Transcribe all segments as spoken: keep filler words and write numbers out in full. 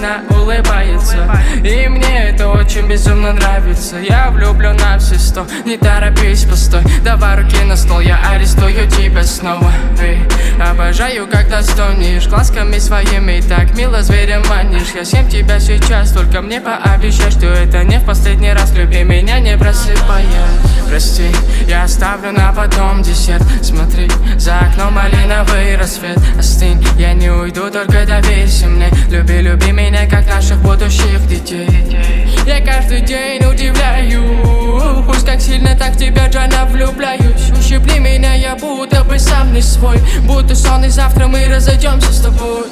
она улыбается. И мне это очень безумно нравится. Я влюблен на все сто, не торопись, постой. Давай руки на стол, я арестую тебя снова. Эй, обожаю, когда стонешь глазками своими, и так мило зверем манишь. Я съем тебя сейчас, только мне пообещай, что это не в последний раз. Люби меня, не просыпаясь. Прости, я оставлю на потом десерт. Смотри, за окном малиновый рассвет. Остынь, я не уйду, только доверься мне. Люби, люби меня, как наших будущих детей. Я каждый день удивляю, пусть так сильно, так в тебя, Джана, влюбляюсь. Ущипни меня, я будто бы сам не свой. Будто сон, и завтра мы разойдемся с тобой.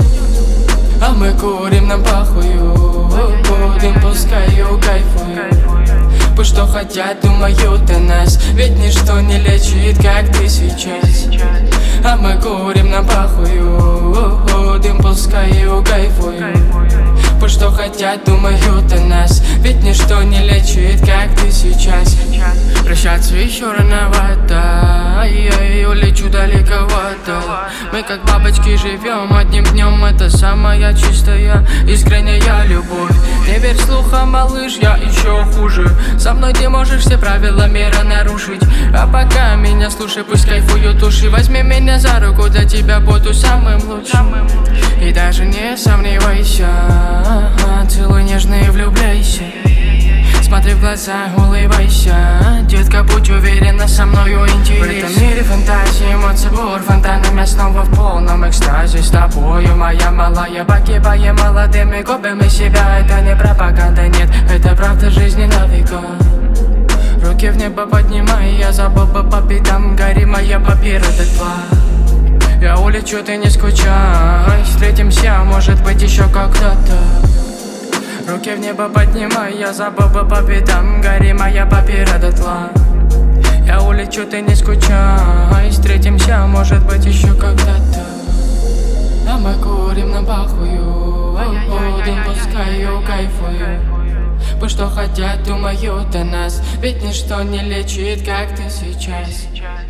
А мы курим, нам похую, будем, пускаю, кайфую. Пусть что хотят, думают о нас, ведь ничто не лечит, как ты сейчас. А мы курим, нам похую, будем, пускаю, кайфую. Пусть что хотят, думают о нас, ведь ничто не лечит, как ты сейчас. Прощаться еще рановато, я улечу далековато. Мы как бабочки живем одним днем, это самая чистая, искренняя любовь. Не верь слухам, малыш, я еще хуже. Со мной ты можешь все правила мира нарушить. А пока меня слушай, пусть кайфуют души. Возьми меня за руку, для тебя буду самым лучшим. И даже не сомневайся, целуй нежно и влюбляйся. Смотри в глаза, улыбайся. Детка, будь уверена, со мною интерес. В этом мире фантазии, эмоций бур, фонтанами снова в полном экстазе. С тобою, моя малая, погибая молодыми губами себя. Это не пропаганда, нет, это правда жизни на века. Руки в небо поднимай, я забыл бы по пятам. Гори моя папира дотла. Я улечу, ты не скучай. Встретимся, может быть, еще когда-то. Руки в небо поднимай, я забыл бы по пятам. Гори моя папира дотла. Я улечу, ты не скучай. Встретимся, может быть, еще когда-то. А мы курим, нам похую, будем, пускаю, кайфую. Пусть что хотят, думают о нас, ведь ничто не лечит, как ты сейчас.